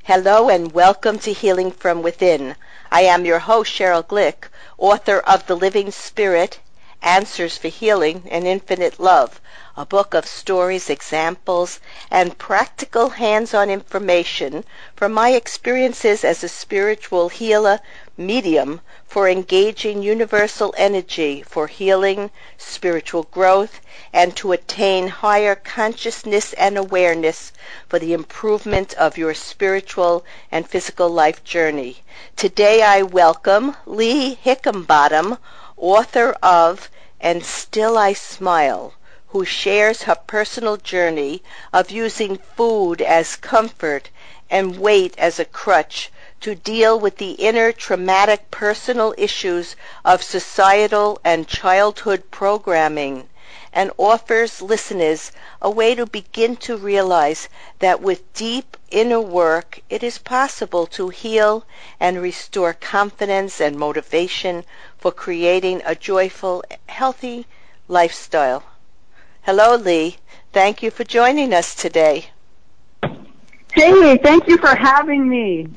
Hello and welcome to Healing from Within. I am your host, Cheryl Glick, author of The Living Spirit, Answers for Healing and Infinite Love, a book of stories, examples, and practical hands-on information from my experiences as a spiritual healer, medium for engaging universal energy for healing, spiritual growth, and to attain higher consciousness and awareness for the improvement of your spiritual and physical life journey. Today I welcome Lee Hickenbottom, author of And Still I Smile, who shares her personal journey of using food as comfort and weight as a crutch to deal with the inner traumatic personal issues of societal and childhood programming, and offers listeners a way to begin to realize that with deep inner work it is possible to heal and restore confidence and motivation for creating a joyful, healthy lifestyle. Hello, Lee. Thank you for joining us today. Hey, thank you for having me.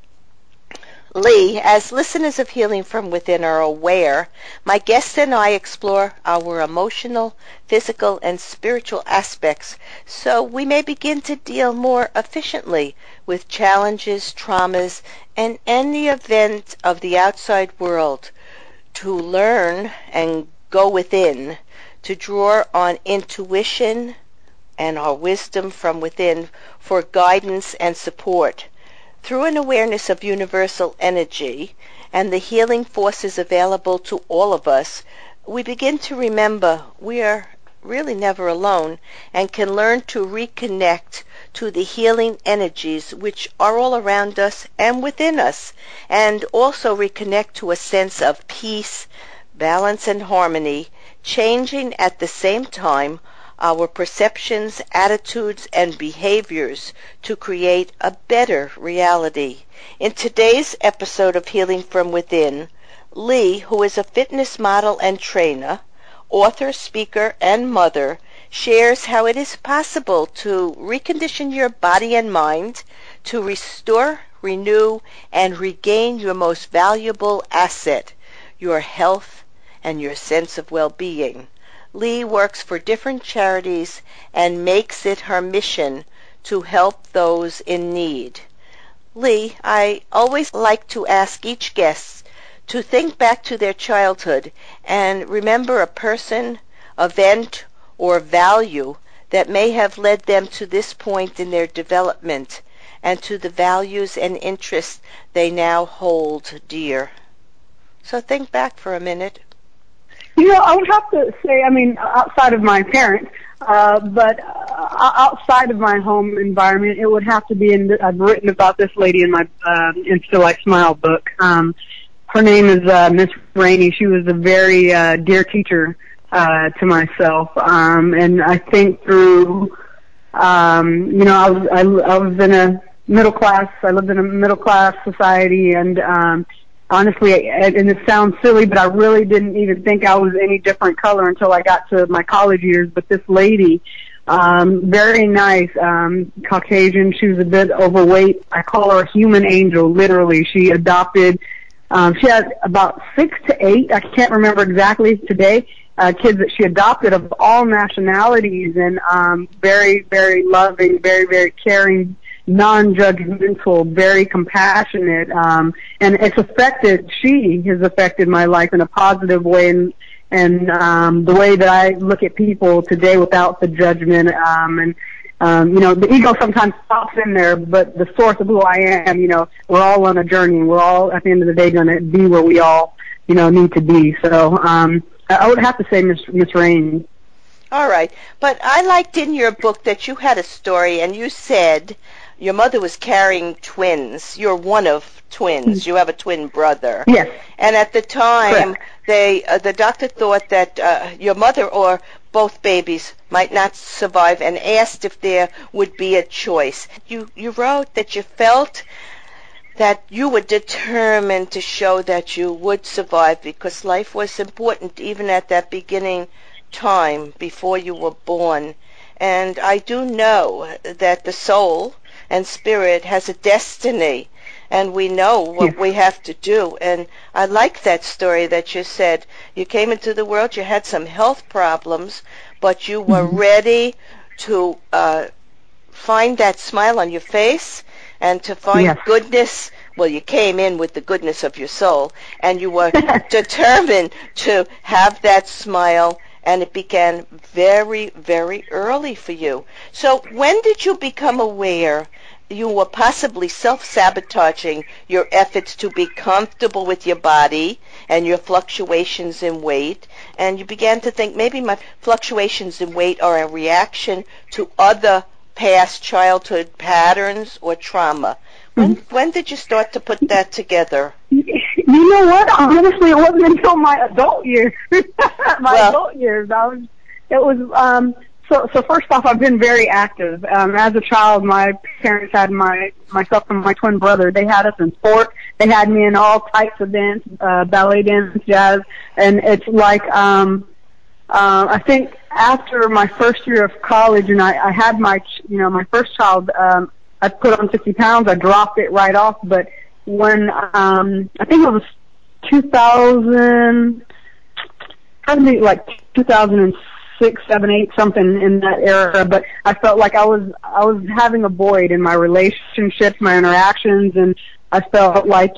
Lee, as listeners of Healing from Within are aware, my guests and I explore our emotional, physical, and spiritual aspects so we may begin to deal more efficiently with challenges, traumas, and any event of the outside world, to learn and go within, to draw on intuition and our wisdom from within for guidance and support. Through an awareness of universal energy and the healing forces available to all of us, we begin to remember we are really never alone and can learn to reconnect to the healing energies which are all around us and within us, and also reconnect to a sense of peace, balance, and harmony, changing at the same time our perceptions, attitudes, and behaviors to create a better reality. In today's episode of Healing from Within, Lee, who is a fitness model and trainer, author, speaker, and mother, shares how it is possible to recondition your body and mind to restore, renew, and regain your most valuable asset, your health and your sense of well-being. Lee works for different charities and makes it her mission to help those in need. Lee, I always like to ask each guest to think back to their childhood and remember a person, event, or value that may have led them to this point in their development and to the values and interests they now hold dear. So think back for a minute. I would have to say, outside of my parents, but outside of my home environment, it would have to be I've written about this lady in my And Still I Smile book. Her name is Miss Rainey. She was a very dear teacher to myself, and I think through, I was in a middle class. I lived in a middle class society, and honestly, and it sounds silly, but I really didn't even think I was any different color until I got to my college years. But this lady, very nice, Caucasian, she was a bit overweight. I call her a human angel, literally. She adopted, she had about 6 to 8, I can't remember exactly today, kids that she adopted of all nationalities, and very, very loving, very, very caring, non-judgmental, very compassionate, and she has affected my life in a positive way, and the way that I look at people today without the judgment, the ego sometimes pops in there, but the source of who I am, we're all on a journey, and we're all, at the end of the day, going to be where we all, need to be. So, I would have to say Miss Rain. All right. But I liked in your book that you had a story, and you said your mother was carrying twins. You're one of twins. You have a twin brother. Yes. And at the time, correct, the doctor thought that your mother or both babies might not survive, and asked if there would be a choice. You wrote that you felt that you were determined to show that you would survive because life was important even at that beginning time before you were born. And I do know that the soul and spirit has a destiny, and we know what we have to do. And I like that story that you said. You came into the world, you had some health problems, but you were ready to find that smile on your face and to find goodness. Well, you came in with the goodness of your soul, and you were determined to have that smile, and it began very, very early for you. So when did you become aware you were possibly self-sabotaging your efforts to be comfortable with your body and your fluctuations in weight, and you began to think maybe my fluctuations in weight are a reaction to other past childhood patterns or trauma? When did you start to put that together? You know what? Honestly, it wasn't until my adult years. Adult years. So first off, I've been very active. As a child, my parents had myself and my twin brother. They had us in sport. They had me in all types of dance, ballet dance, jazz, and it's like, I think after my first year of college, and I had my first child, I put on 60 pounds. I dropped it right off. But when, I think it was 2006, 7, 8, something in that era. But I felt like I was having a void in my relationships, my interactions, and I felt like,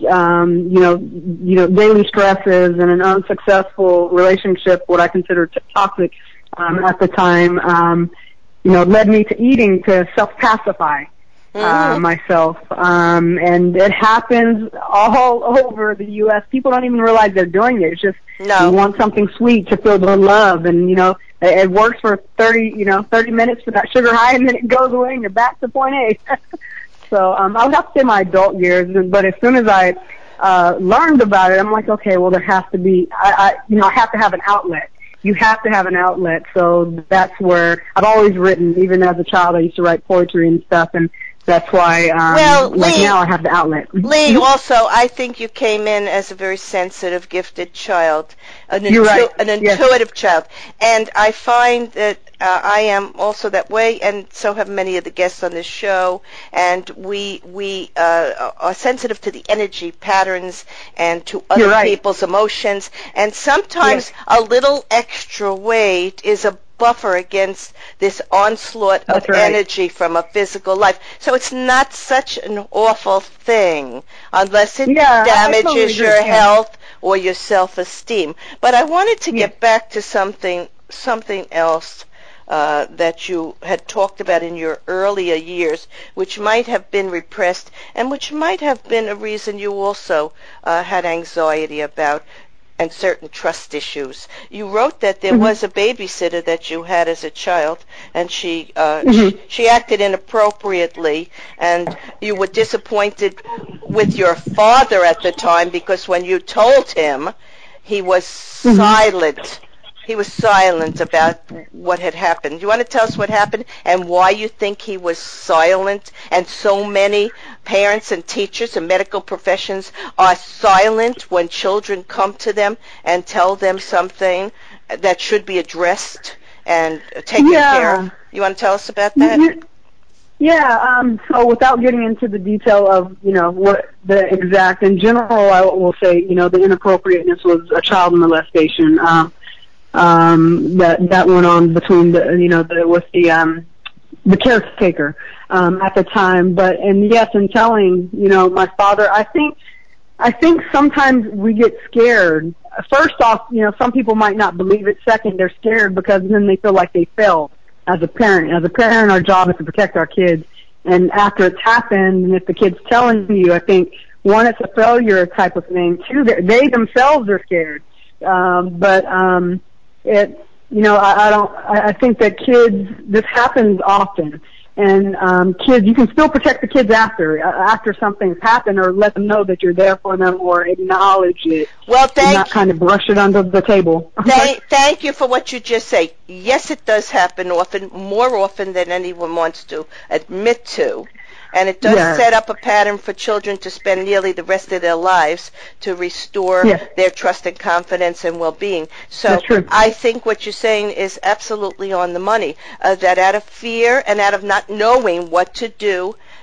daily stresses and an unsuccessful relationship, what I considered toxic, at the time, led me to eating to self-pacify. Myself. And it happens all over the U.S. People don't even realize they're doing it. It's just you want something sweet to feel the love, and, it works for 30 minutes for that sugar high, and then it goes away and you're back to point A. So I would have to say my adult years, but as soon as I learned about it, I'm like, okay, well, there has to be, I have to have an outlet. You have to have an outlet. So that's where I've always written. Even as a child, I used to write poetry and stuff, and that's why, Lee, now I have the outlet. Lee, also, I think you came in as a very sensitive, gifted child, an intuitive child. And I find that I am also that way, and so have many of the guests on this show. And we are sensitive to the energy patterns and to other people's emotions. And sometimes a little extra weight is a buffer against this onslaught of energy from a physical life. So it's not such an awful thing unless it damages your health or your self-esteem. But I wanted to get back to something else that you had talked about in your earlier years, which might have been repressed and which might have been a reason you also had anxiety about, and certain trust issues. You wrote that there was a babysitter that you had as a child, and she acted inappropriately, and you were disappointed with your father at the time because when you told him, he was silent. He was silent about what had happened. Do you want to tell us what happened and why you think he was silent? And so many parents and teachers and medical professions are silent when children come to them and tell them something that should be addressed and taken care of. You want to tell us about that? So without getting into the detail of, what the exact, in general, I will say, the inappropriateness was a child molestation. That went on between the caretaker at the time. But and yes, in telling my father, I think sometimes we get scared. First off, some people might not believe it. Second, they're scared because then they feel like they failed as a parent. As a parent, our job is to protect our kids. And after it's happened, and if the kid's telling you, I think one, it's a failure type of thing. Two, they themselves are scared. I think that kids, this happens often, and kids, you can still protect the kids after something's happened, or let them know that you're there for them, or acknowledge it. Well, not kind of brush it under the table. Thank you for what you just say. Yes, it does happen often, more often than anyone wants to admit to. And it does set up a pattern for children to spend nearly the rest of their lives to restore their trust and confidence and well-being. So I think what you're saying is absolutely on the money, that out of fear and out of not knowing what to do,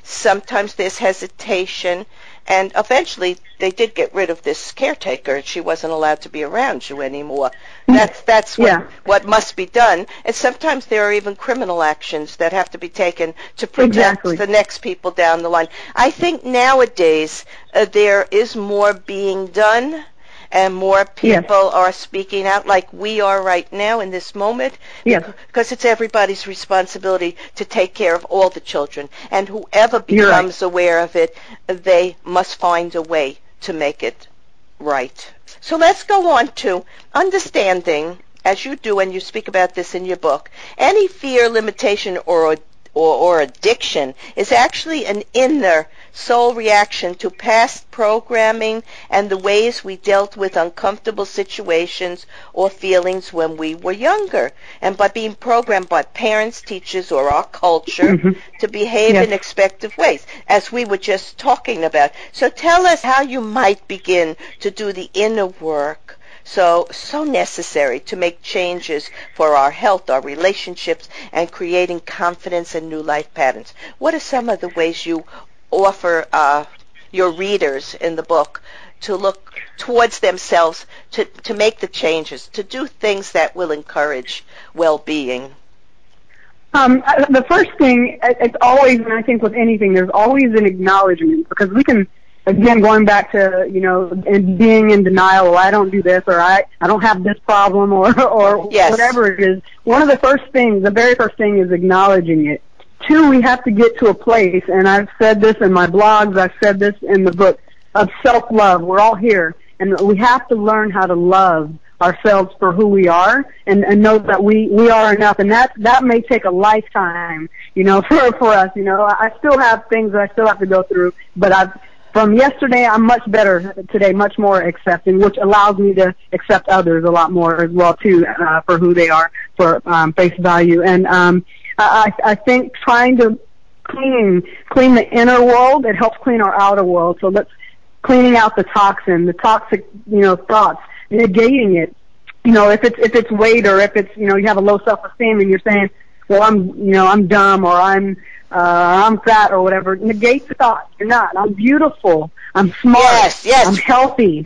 Sometimes there's hesitation. And eventually, they did get rid of this caretaker. She wasn't allowed to be around you anymore. That's what must be done. And sometimes there are even criminal actions that have to be taken to protect the next people down the line. I think nowadays there is more being done, and more people are speaking out like we are right now in this moment, because it's everybody's responsibility to take care of all the children. And whoever becomes aware of it, they must find a way to make it right. So let's go on to understanding, as you do, and you speak about this in your book, any fear, limitation, or addiction is actually an inner soul reaction to past programming and the ways we dealt with uncomfortable situations or feelings when we were younger, and by being programmed by parents, teachers, or our culture to behave in expected ways, as we were just talking about. So tell us how you might begin to do the inner work so necessary to make changes for our health, our relationships, and creating confidence and new life patterns. What are some of the ways you offer your readers in the book to look towards themselves, to make the changes, to do things that will encourage well-being? The first thing, it's always, and I think with anything, there's always an acknowledgement, because we can, again, going back to, and being in denial, well, I don't do this, or I don't have this problem, or whatever it is. One of the very first thing is acknowledging it. Two, we have to get to a place, and I've said this in my blogs, I've said this in the book, of self-love. We're all here, and we have to learn how to love ourselves for who we are, and know that we are enough, and that may take a lifetime, for us. I still have things that I still have to go through, but from yesterday, I'm much better today, much more accepting, which allows me to accept others a lot more as well, too, for who they are, for face value. And I think trying to clean the inner world, it helps clean our outer world. So let's cleaning out the toxic, thoughts, negating it. If it's weight, or if it's, you have a low self-esteem and you're saying, well, I'm dumb, or I'm fat, or whatever. Negate the thought. You're not. I'm beautiful. I'm smart. Yes. I'm healthy.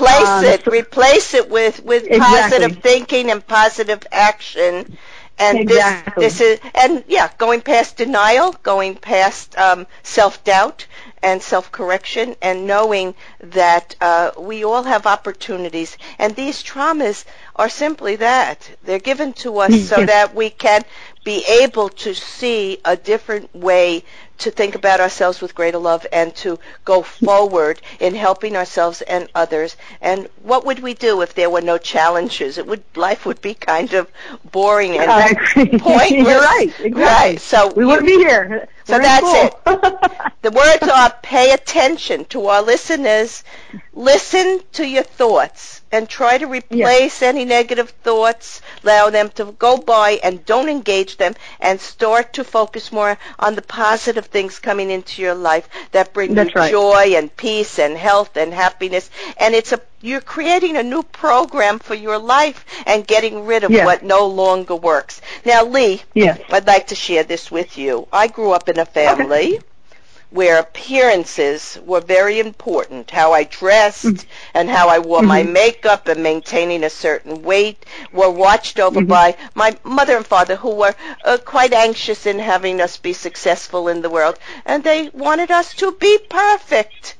Replace it with positive thinking and positive action. And this is, going past denial, going past self-doubt and self-correction, and knowing that we all have opportunities, and these traumas are simply that. They're given to us so that we can be able to see a different way to think about ourselves with greater love, and to go forward in helping ourselves and others. And what would we do if there were no challenges? Life would be kind of boring and pointless. You're right. Exactly. Right. So we wouldn't be here. So that's it. The words are: pay attention to our listeners. Listen to your thoughts and try to replace any negative thoughts. Allow them to go by and don't engage them, and start to focus more on the positive things coming into your life that bring you joy and peace and health and happiness. And you're creating a new program for your life and getting rid of what no longer works. Now, Lee, I'd like to share this with you. I grew up in a family where appearances were very important. How I dressed and how I wore my makeup and maintaining a certain weight were watched over by my mother and father, who were quite anxious in having us be successful in the world. And they wanted us to be perfect.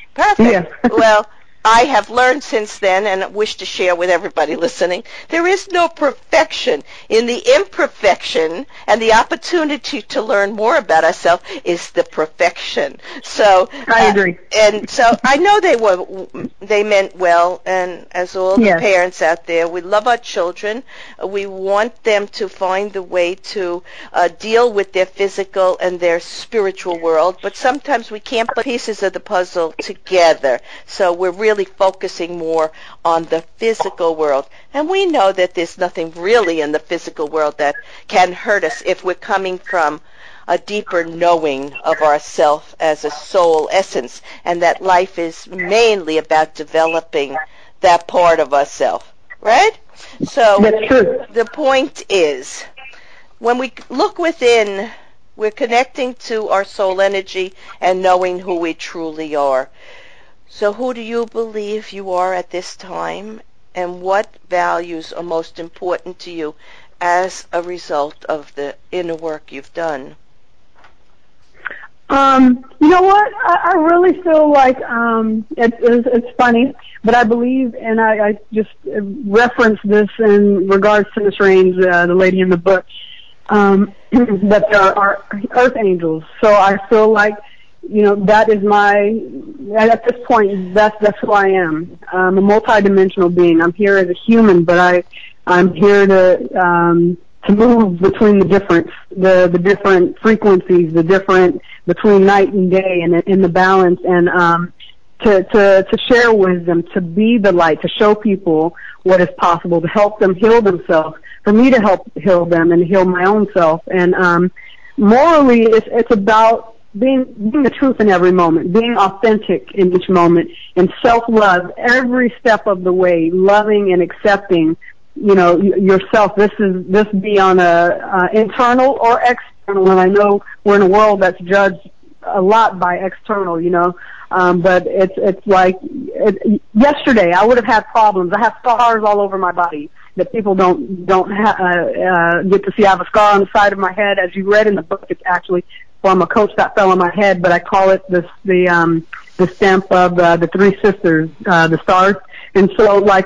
Well, I have learned since then, and wish to share with everybody listening, there is no perfection. In the imperfection, and the opportunity to learn more about ourselves is the perfection. So I agree. And so I know they meant well, and as all the parents out there, we love our children. We want them to find the way to deal with their physical and their spiritual world, but sometimes we can't put pieces of the puzzle together. So we're really focusing more on the physical world. And we know that there's nothing really in the physical world that can hurt us if we're coming from a deeper knowing of ourself as a soul essence, and that life is mainly about developing that part of ourself, right? So that's true. The point is, when we look within We're connecting to our soul energy and knowing who we truly are. So who do you believe you are at this time, and what values are most important to you as a result of the inner work you've done? You know what? I really feel like it's funny, but I believe, and I just referenced this in regards to Miss Raines, the lady in the book, that there are earth angels. So I feel like, you know, that is at this point, that's who I am. I'm a multidimensional being. I'm here as a human, but I'm here to move between the different frequencies, between night and day, and in the balance, and to share wisdom, to be the light, to show people what is possible, to help them heal themselves, for me to help heal them and heal my own self. And morally, it's about being the truth in every moment, being authentic in each moment, and self-love every step of the way, loving and accepting, you know, yourself. This be on a internal or external, and I know we're in a world that's judged a lot by external, you know, but it's like yesterday I would have had problems. I have scars all over my body that people don't get to see. I have a scar on the side of my head, as you read in the book. It's actually from a coach that fell on my head, but I call it the stamp of the three sisters, the stars. And so, like,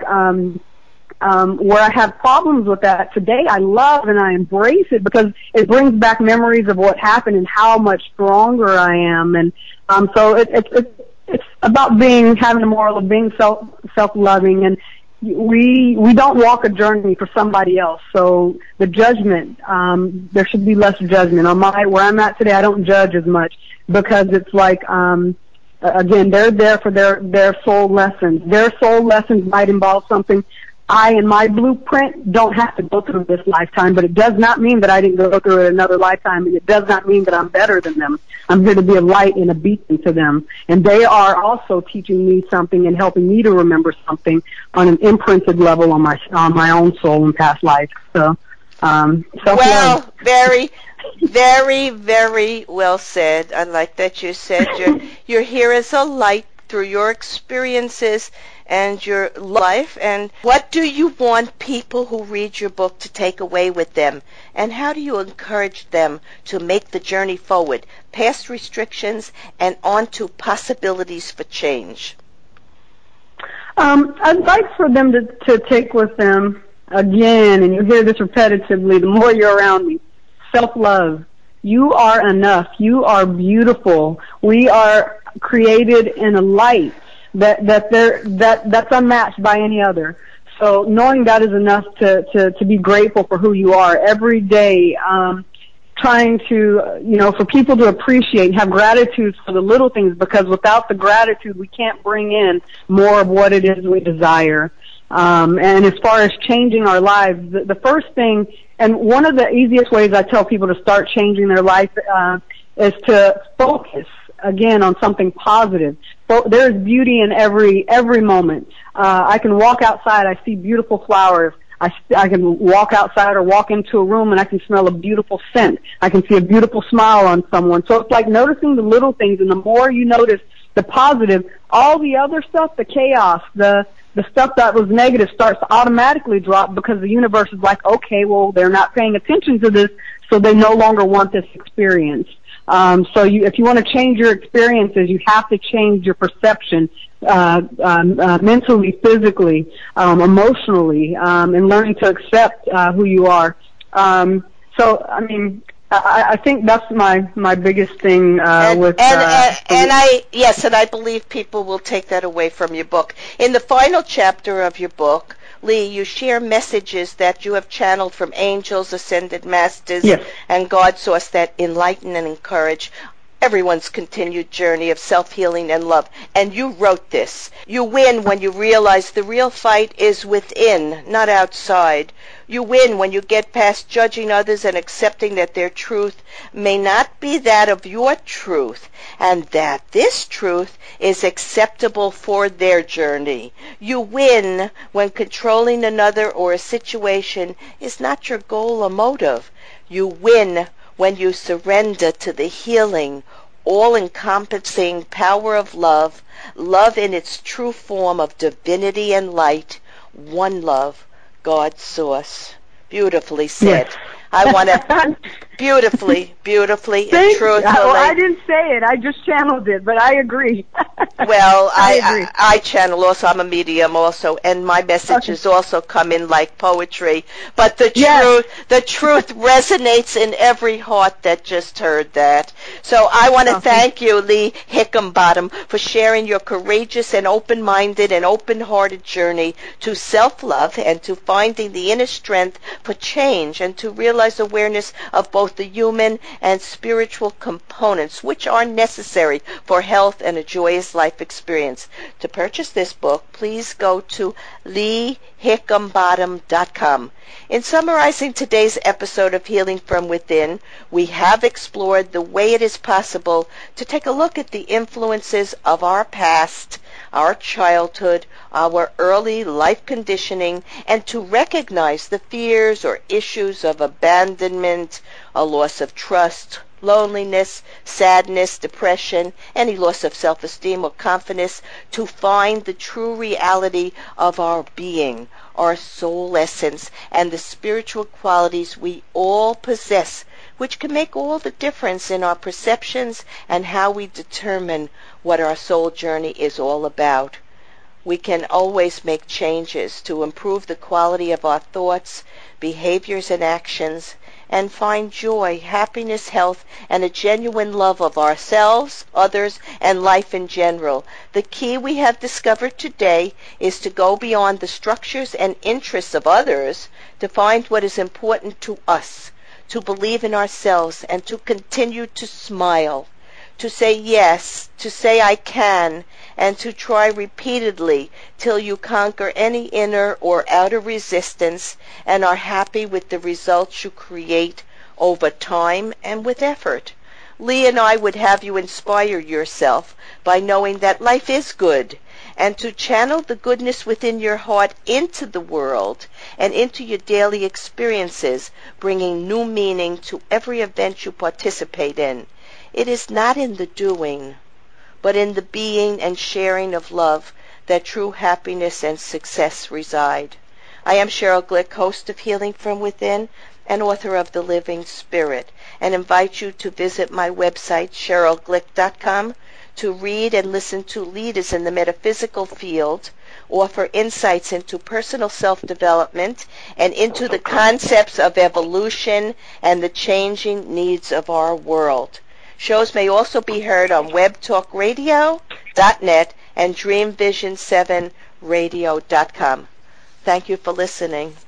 where I have problems with that today, I love and I embrace it because it brings back memories of what happened and how much stronger I am. And so it's about having a moral of being self-loving, and we don't walk a journey for somebody else. So the judgment, there should be less judgment. Where I'm at today, I don't judge as much because it's like, again, they're there for their soul lessons. Their soul lessons might involve something I, in my blueprint, don't have to go through this lifetime, but it does not mean that I didn't go through it another lifetime. It does not mean that I'm better than them. I'm here to be a light and a beacon to them. And they are also teaching me something and helping me to remember something on an imprinted level on my own soul and past life. So, well, very, very, very well said. I like that you said you're here as a light through your experiences and your life. And what do you want people who read your book to take away with them? And how do you encourage them to make the journey forward, past restrictions and onto possibilities for change? I'd like for them to take with them, again, and you hear this repetitively the more you're around me, self-love. You are enough. You are beautiful. We are created in a light that's unmatched by any other. So knowing that is enough to be grateful for who you are every day, trying to, you know, for people to appreciate and have gratitude for the little things, because without the gratitude we can't bring in more of what it is we desire. And as far as changing our lives, the first thing, and one of the easiest ways I tell people to start changing their life is to focus again on something positive. So there's beauty in every moment. I can walk outside, I see beautiful flowers. I can walk outside or walk into a room and I can smell a beautiful scent. I can see a beautiful smile on someone. So it's like noticing the little things, and the more you notice the positive, all the other stuff, the chaos, the stuff that was negative starts to automatically drop, because the universe is like, okay, well, they're not paying attention to this, so they no longer want this experience. So if you want to change your experiences, you have to change your perception, mentally, physically, emotionally, and learning to accept, who you are. So, I mean, I think that's my biggest thing, and I believe people will take that away from your book. In the final chapter of your book, Lee, you share messages that you have channeled from angels, ascended masters, yes, and God source that enlighten and encourage everyone's continued journey of self-healing and love. And you wrote this: you win when you realize the real fight is within, not outside. You win when you get past judging others and accepting that their truth may not be that of your truth, and that this truth is acceptable for their journey. You win when controlling another or a situation is not your goal or motive. You win when you surrender to the healing, all-encompassing power of love, love in its true form of divinity and light, one love, God's source. Beautifully said. Yes. I want to beautifully and truthfully. Well, I didn't say it. I just channeled it, but I agree. Well, I agree. I channel also. I'm a medium also, and my messages also come in like poetry. But the truth resonates in every heart that just heard that. So I want to thank you, Lee Hickenbottom, for sharing your courageous and open-minded and open-hearted journey to self-love and to finding the inner strength for change and to realize awareness of both the human and spiritual components which are necessary for health and a joyous life experience. To purchase this book, please go to leehickenbottom.com. In summarizing today's episode of Healing from Within, we have explored the way it is possible to take a look at the influences of our past, our childhood, our early life conditioning, and to recognize the fears or issues of abandonment, a loss of trust, loneliness, sadness, depression, any loss of self-esteem or confidence, to find the true reality of our being, our soul essence, and the spiritual qualities we all possess, which can make all the difference in our perceptions and how we determine what our soul journey is all about. We can always make changes to improve the quality of our thoughts, behaviors, and actions, and find joy, happiness, health, and a genuine love of ourselves, others, and life in general. The key we have discovered today is to go beyond the structures and interests of others to find what is important to us, to believe in ourselves, and to continue to smile, to say yes, to say I can, and to try repeatedly till you conquer any inner or outer resistance and are happy with the results you create over time and with effort. Lee and I would have you inspire yourself by knowing that life is good, and to channel the goodness within your heart into the world and into your daily experiences, bringing new meaning to every event you participate in. It is not in the doing, but in the being and sharing of love that true happiness and success reside. I am Cheryl Glick, host of Healing from Within and author of The Living Spirit, and invite you to visit my website, CherylGlick.com, to read and listen to leaders in the metaphysical field, offer insights into personal self-development and into the concepts of evolution and the changing needs of our world. Shows may also be heard on webtalkradio.net and dreamvision7radio.com. Thank you for listening.